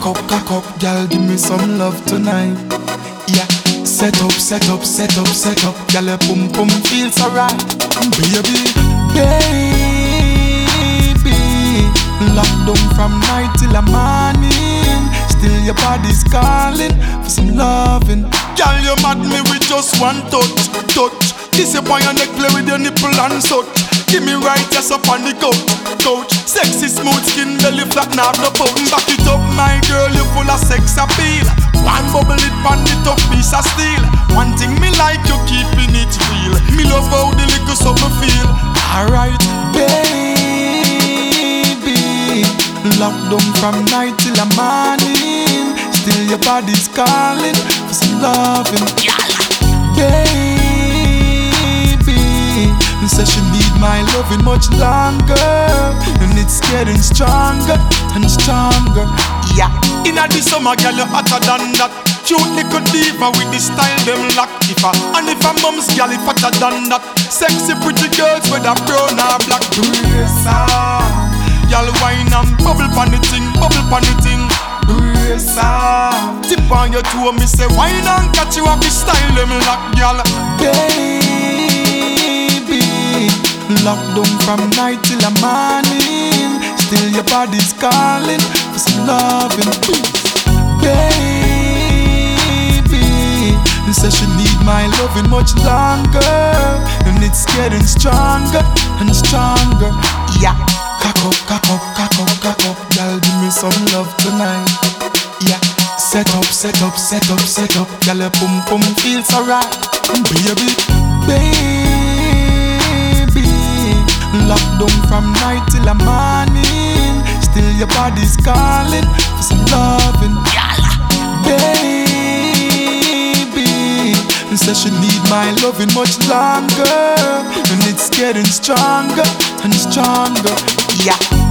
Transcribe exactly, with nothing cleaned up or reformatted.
Cock up, cock up, girl, give me some love tonight. Yeah, set up, set up, set up, set up, girl, your pum pum feels alright. Baby, baby, locked down from night till the morning. Still your body's calling for some loving. Girl, you mad me with just one touch, touch. Kiss up on your neck, play with your nipple and such. Give me right just up on the couch, couch. Sexy smooth skin, belly flat, now no pouch. Back it up, my girl, you full of sex appeal. One bubble it, pan it up, piece of steel. One thing me like, you keeping it real. Me love how the liquor so me feel. Alright, baby, locked down from night till the morning. Still your body's calling for some loving. Baby, says she need my loving much longer, and it's getting stronger and stronger. Yeah, inna the summer, girl, you hotter than that. Cute little diva with the style them lock. If I and if a mom's girl, it hotter than that. Sexy pretty girls with a brown or black. Brace up, girl, wine and bubble pon the thing, bubble pon the thing. Brace up, tip on your toe, me say wine and catch you up the style them lock, girl. Locked down from night till the morning. Still your body's calling for some loving. Baby, says she need my loving much longer, and it's getting stronger and stronger. Yeah, cock up, cock up, cock up, cock up, girl, give me some love tonight. Yeah, set up, set up, set up, set up, girl, your pum pum feels alright. Baby, baby, locked down from night till the morning. Still your body's calling for some loving. Baby, says she need my loving much longer, and it's getting stronger and stronger. Yeah.